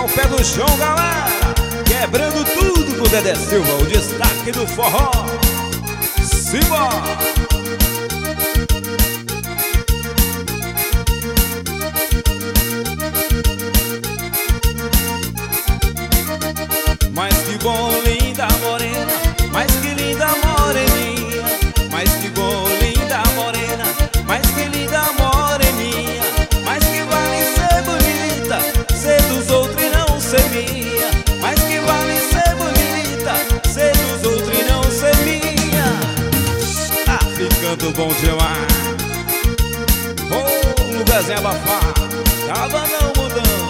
o pé do chão, galera. Quebrando tudo com Dedé Silva, o destaque do forró. Simbora! Mas que bom, linda morena, mas que linda moreninha. Mas que bom, linda morena, mas que linda moreninha. Mas que vale ser bonita, ser dos outros e não ser minha. Mas que vale ser bonita, ser dos outros e não ser minha. Tá ficando bom demais. Oh, lugarzinho abafado, tava não mudando.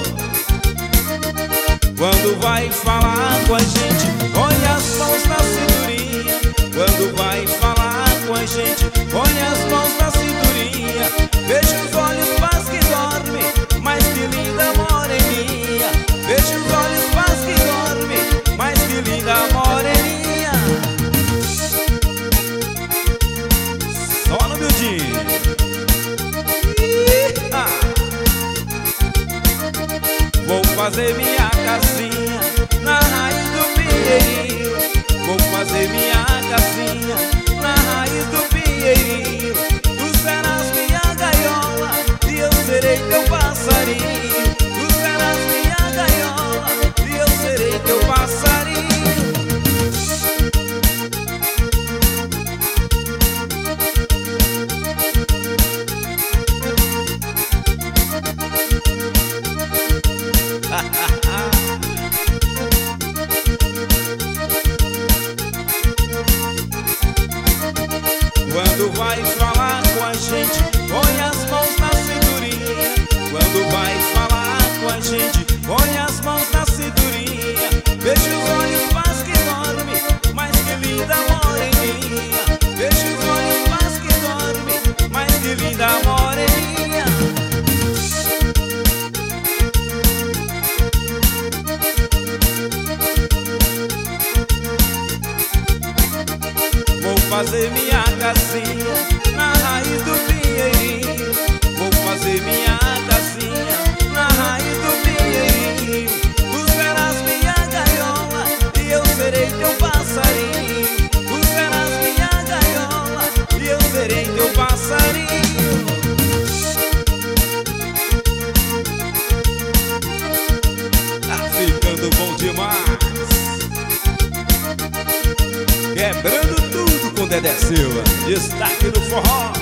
Quando vai falar com a gente, põe as mãos na cinturinha. Quando vai falar com a gente, põe as mãos na cinturinha. Fecha os olhos, faz que dorme, mas que linda moreninha. Fecha os olhos, faz que dorme, mas que linda moreninha. Só no miudinho. Vou fazer minha casinha na raiz do pinheirinho. Vou fazer minha casinha na raiz do pinheirinho. Tu serás minha gaiola e eu serei teu passarinho. Tu serás minha gaiola e eu serei teu passarinho. Quando vai falar com a gente, põe as mãos na cinturinha. Quando vai falar com a gente, põe as mãos na cinturinha. Fecha os olhos, faz que dorme, mas que linda moreninha. Fecha os olhos, faz que dorme, mas que linda moreninha. Vou fazer minha casinha na raiz do pinheirinho. Vou fazer minha casinha na raiz do pinheirinho. Tu serás minha gaiola e eu serei teu passarinho. Tu serás minha gaiola e eu serei teu passarinho. Tá ficando bom demais. Quebrando tudo com Dedé Silva, destaque do forró.